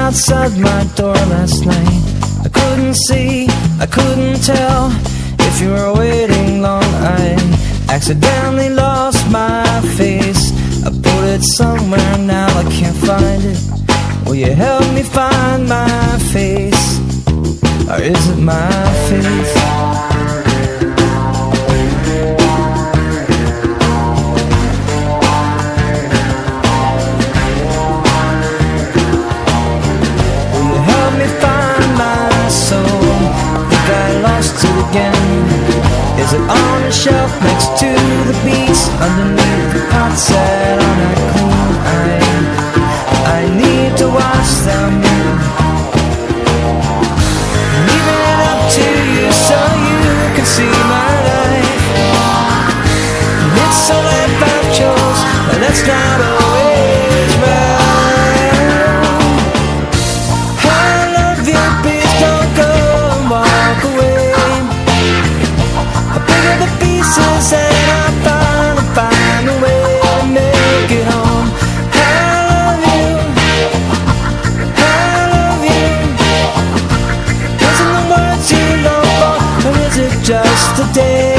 outside my door last night. I couldn't see, I couldn't tell if you were waiting long. I accidentally lost my face. I put it somewhere, now I can't find it. Will you help me find my face? Or is it my face? Is it on the shelf next to the beats, underneath the pot set on a clean iron? I need to wash them, leaving it up to you so you can see my life. And it's all about yours, but that's not always right. I love you, please don't go and walk away. The pieces and I'll find a way to make it home. I love you, I love you. Isn't the words you long for, or is it just a day?